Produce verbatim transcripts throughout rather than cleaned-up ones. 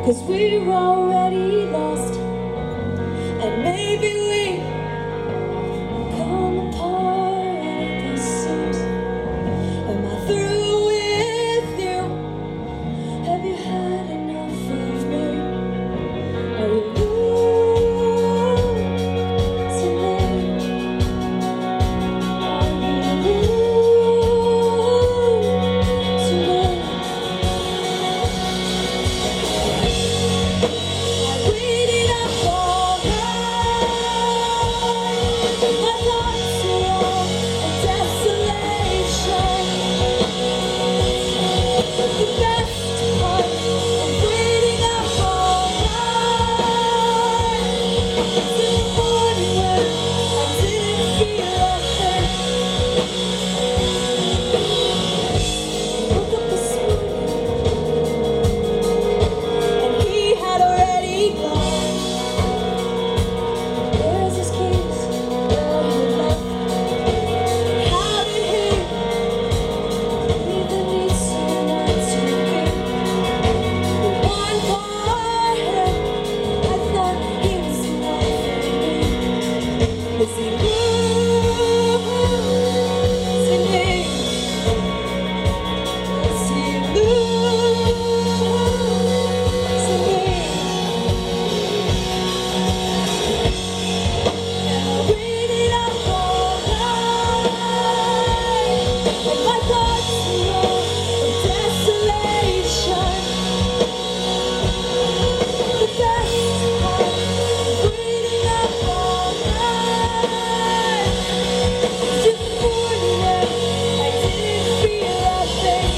'cause we're already lost, and maybe we come apart at the seams. Am I through with you? Have you had enough of me? Are you losing me? Are you losing me? I waited up all night, my thoughts are all in desolation. The best part of waiting up all night is in the morning when I didn't feel a thing. Woke up this morning and he had already gone. Where's his keys? Where he left? How did he leave the need so not to be? The one for him, I thought he was enough for me. Is he losing me? Is he losing me? And I waited up all night, and my thoughts were all of desolation. The best part of waiting up all night is in the morning when I didn't feel a thing.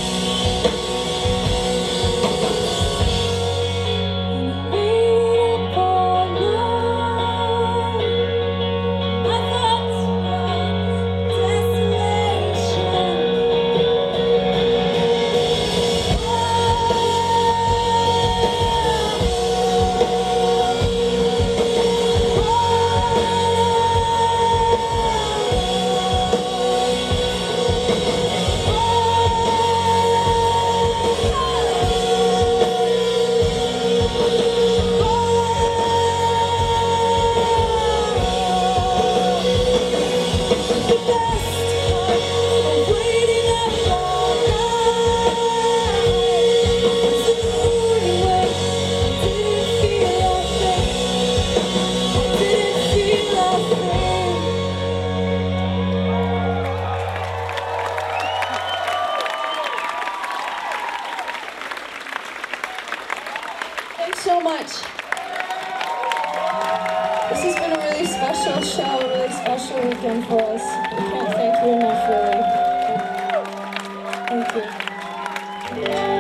And I waited up all night, my thoughts were all desolation. The best part of waiting up all night was in the morning when I didn't feel a thing. I didn't feel a thing. Thanks so much. This has been a really special show, a really special weekend for us. We can't thank you enough, really. Thank you.